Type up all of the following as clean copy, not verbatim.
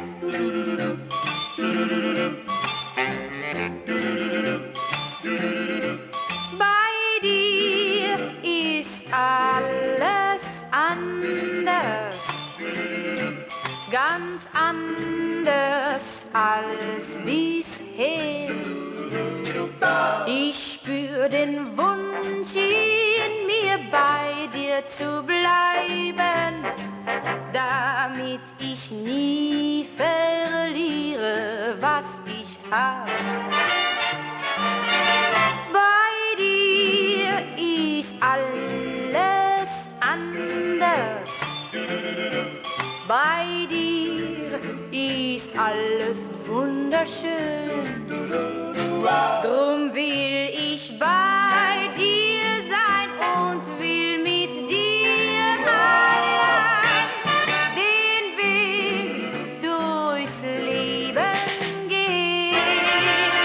Bei dir ist alles anders, ganz anders als bisher. Ich spür den Wunsch in mir, bei dir zu bleiben, damit ich nie verliere, was ich hab. Bei dir ist alles anders, bei dir ist alles wunderschön. Drum will ich bei dir sein und will mit dir allein den Weg durchs Leben gehen.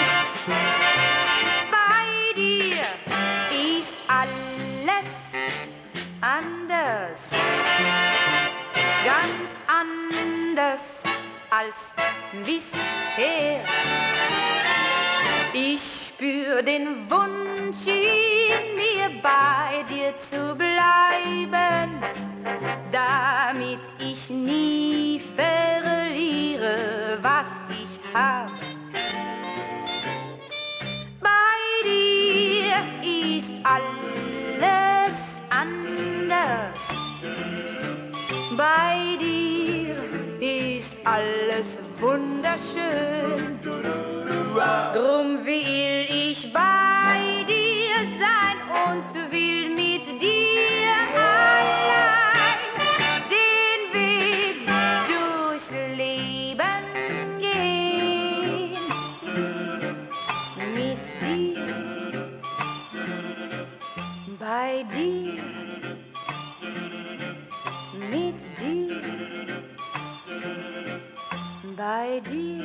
Bei dir ist alles anders, ganz anders als bisher. Ich spür den Wunsch in mir, bei dir zu bleiben, damit ich nie verliere, was ich hab. Bei dir ist alles anders, bei dir ist alles wunderschön. Drum will ich bei dir sein und will mit dir allein den Weg durchs Leben gehen. Mit dir, bei dir, mit dir, bei dir.